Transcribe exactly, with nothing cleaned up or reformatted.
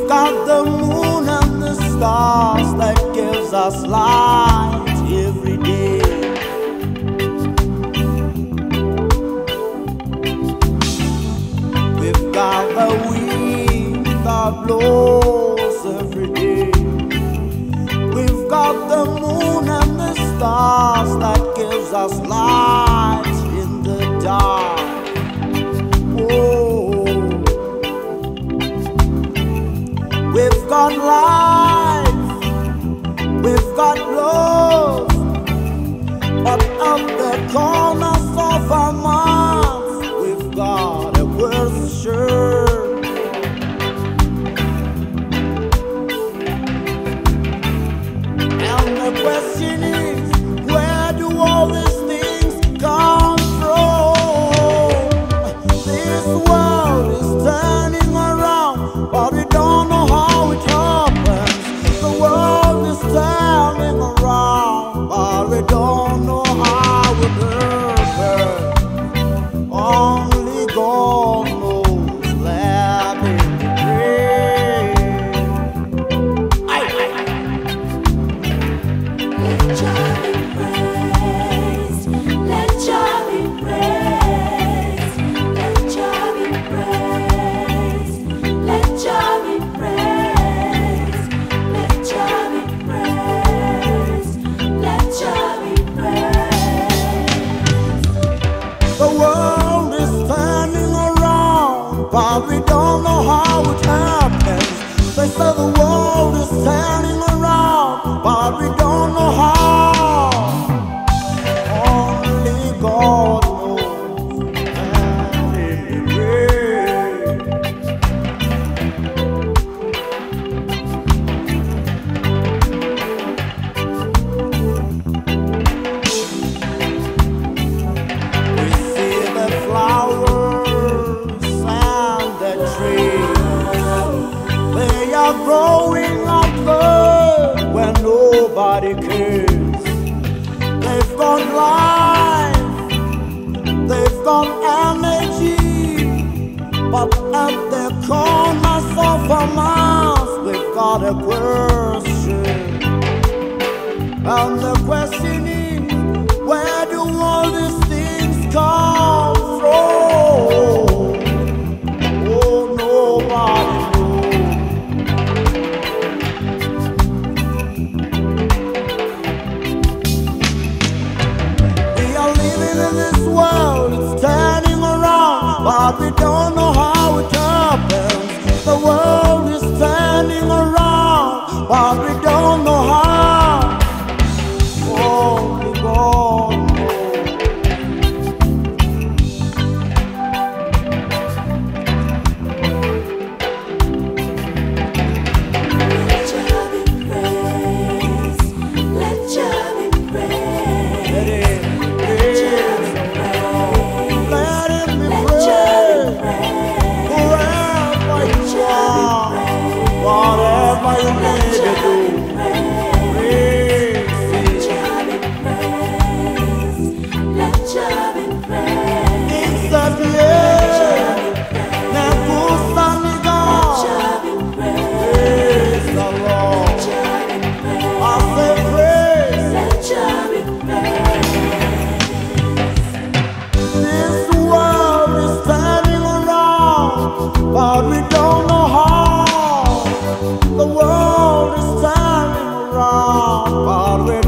We've got the moon and the stars that gives us light every day. We've got the wind that blows every day. We've got the moon and the stars that gives us light in the dark. We've got life, we've got love, but at the corners of our mouths, we've got a question. And the question is, where do all these things come from? This world is turning around, but we don't know how it happens. The world is turning around, but we don't know how it happens. Only God knows. Let me pray. Let Jah be praised. Let Jah be praised. Let Jah be praised. Let Jah be praised. Let Jah be praised. Let Jah be praised. The world is turning around, but we don't know how it happens. They say the world is turning around, but we don't know how. Only God knows. Let me pray. We see the flowers and the trees. They are growing up there where nobody cares. They've got life, they've got energy, but at the corners of our mouths, we've got a question. And the question is, where do all these things come from? Oh, nobody knows. We are living in this world, it's turning around, but we don't know how it happens. The world is turning around, but we don't know how. Only God knows. Let Jah be praised. Let Jah be praised. Let him Let Jah be praise. praised. Let him be Let Jah be praised. praised. Wherever Let you Jah be are, praised. whatever you Let need to Jah do, be praised. praise Let him. Jah be praised. Let Jah be praised. It's the Let place. Jah be praised. Nebuchadnezzar, Let Jah be praised. praise the Let Lord. Jah be praised. I say praise. Let Jah be praised. This world is turning around, but we don't know how. The world is turning around, but we